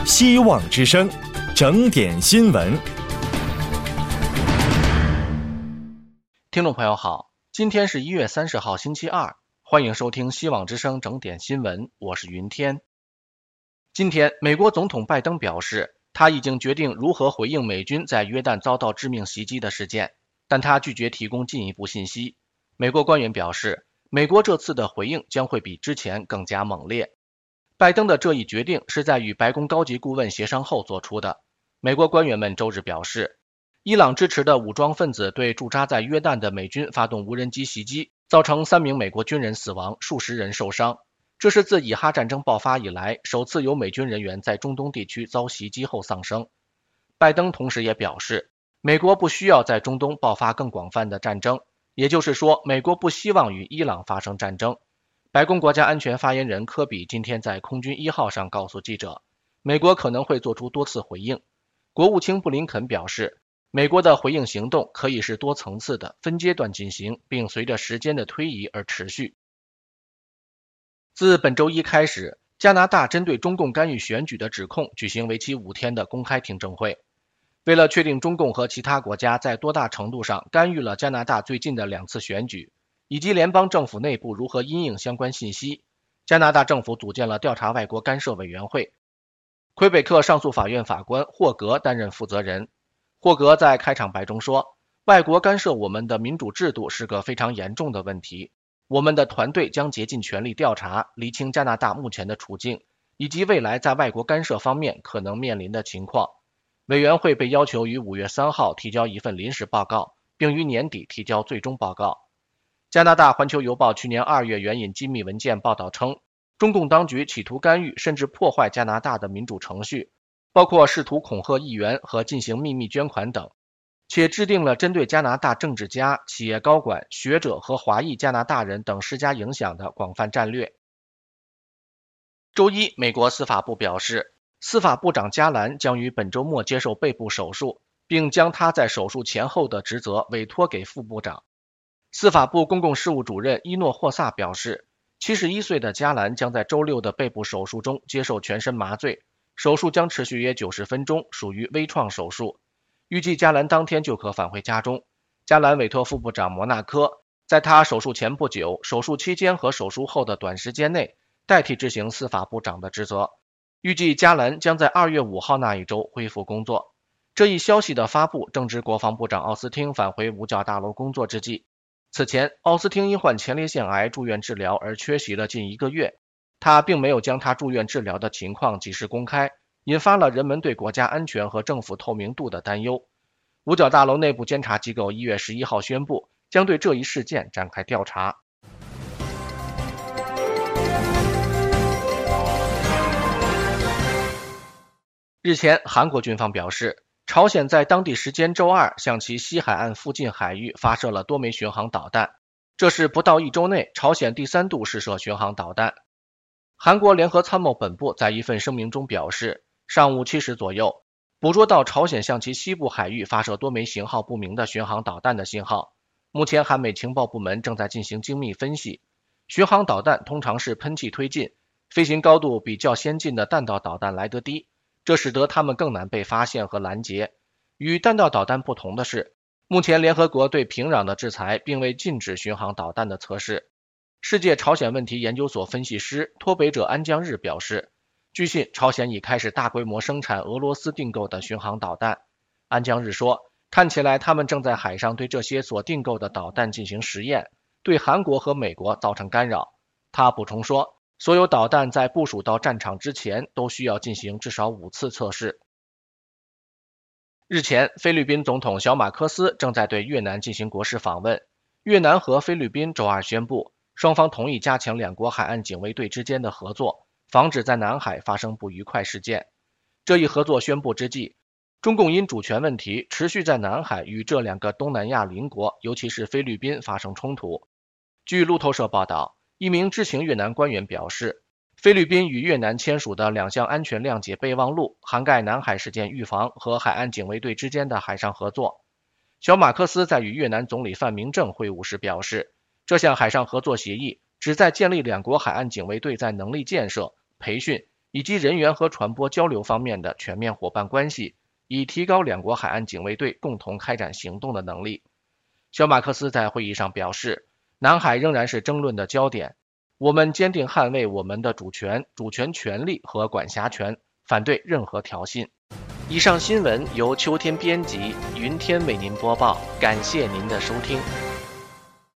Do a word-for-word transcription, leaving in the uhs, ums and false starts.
希望之声，整点新闻。 听众朋友好，今天是一月三十号星期二，欢迎收听希望之声整点新闻，我是云天。今天，美国总统拜登表示，他已经决定如何回应美军在约旦遭到致命袭击的事件，但他拒绝提供进一步信息。美国官员表示，美国这次的回应将会比之前更加猛烈。拜登的这一决定是在与白宫高级顾问协商后做出的。美国官员们周日表示，伊朗支持的武装分子对驻扎在约旦的美军发动无人机袭击，造成三名美国军人死亡，数十人受伤。这是自以哈战争爆发以来，首次有美军人员在中东地区遭袭击后丧生。拜登同时也表示，美国不需要在中东爆发更广泛的战争，也就是说，美国不希望与伊朗发生战争。白宫国家安全发言人科比今天在空军一号上告诉记者，美国可能会做出多次回应。国务卿布林肯表示，美国的回应行动可以是多层次的、分阶段进行，并随着时间的推移而持续。自本周一开始，加拿大针对中共干预选举的指控举行为期五天的公开听证会。为了确定中共和其他国家在多大程度上干预了加拿大最近的两次选举，以及联邦政府内部如何因应相关信息，加拿大政府组建了调查外国干涉委员会。魁北克上诉法院法官霍格担任负责人。霍格在开场白中说，外国干涉我们的民主制度是个非常严重的问题，我们的团队将竭尽全力调查，厘清加拿大目前的处境，以及未来在外国干涉方面可能面临的情况。委员会被要求于五月三号提交一份临时报告，并于年底提交最终报告。加拿大环球邮报去年二月援引机密文件报道称，中共当局企图干预甚至破坏加拿大的民主程序，包括试图恐吓议员和进行秘密捐款等，且制定了针对加拿大政治家、企业高管、学者和华裔加拿大人等施加影响的广泛战略。周一，美国司法部表示，司法部长加兰将于本周末接受背部手术，并将他在手术前后的职责委托给副部长。司法部公共事务主任伊诺霍萨表示，七十一岁的加兰将在周六的背部手术中接受全身麻醉，手术将持续约九十分钟，属于微创手术。预计加兰当天就可返回家中。加兰委托副部长摩纳科，在他手术前不久、手术期间和手术后的短时间内，代替执行司法部长的职责。预计加兰将在二月五号那一周恢复工作。这一消息的发布正值国防部长奥斯汀返回五角大楼工作之际。此前，奥斯汀因患前列腺癌住院治疗而缺席了近一个月，他并没有将他住院治疗的情况及时公开，引发了人们对国家安全和政府透明度的担忧。五角大楼内部监察机构一月十一号宣布，将对这一事件展开调查。日前，韩国军方表示，朝鲜在当地时间周二向其西海岸附近海域发射了多枚巡航导弹，这是不到一周内朝鲜第三度试射巡航导弹。韩国联合参谋本部在一份声明中表示，上午七时左右，捕捉到朝鲜向其西部海域发射多枚型号不明的巡航导弹的信号。目前韩美情报部门正在进行精密分析。巡航导弹通常是喷气推进，飞行高度比较先进的弹道导弹来得低，这使得它们更难被发现和拦截。与弹道导弹不同的是，目前联合国对平壤的制裁并未禁止巡航导弹的测试。世界朝鲜问题研究所分析师脱北者安江日表示，据信朝鲜已开始大规模生产俄罗斯订购的巡航导弹。安江日说，看起来他们正在海上对这些所订购的导弹进行实验，对韩国和美国造成干扰。他补充说，所有导弹在部署到战场之前都需要进行至少五次测试。日前，菲律宾总统小马科斯正在对越南进行国事访问。越南和菲律宾周二宣布，双方同意加强两国海岸警卫队之间的合作，防止在南海发生不愉快事件。这一合作宣布之际，中共因主权问题持续在南海与这两个东南亚邻国，尤其是菲律宾发生冲突。据路透社报道，一名知情越南官员表示，菲律宾与越南签署的两项安全谅解备忘录涵盖南海事件预防和海岸警卫队之间的海上合作。小马克思在与越南总理范明政会晤时表示，这项海上合作协议旨在建立两国海岸警卫队在能力建设、培训以及人员和船舶交流方面的全面伙伴关系，以提高两国海岸警卫队共同开展行动的能力。小马克思在会议上表示，南海仍然是争论的焦点，我们坚定捍卫我们的主权、主权权利和管辖权，反对任何挑衅。以上新闻由秋天编辑，云天为您播报，感谢您的收听。